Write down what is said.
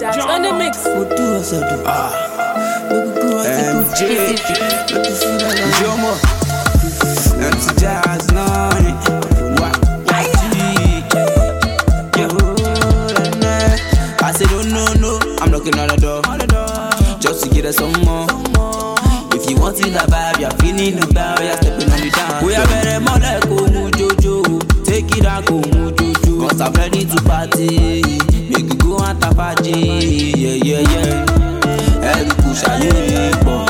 Jazz on the mix. MJ, Jomo, MC Jazz, nani, I said, no, I'm knocking on the door, just to get us some more. If you want in the vibe, you're feeling the vibe, you're stepping on the dance. We are very more like Jojo, take it out, Jojo, cause I'm ready to party, make you go and tapaji, yeah. Every push I live,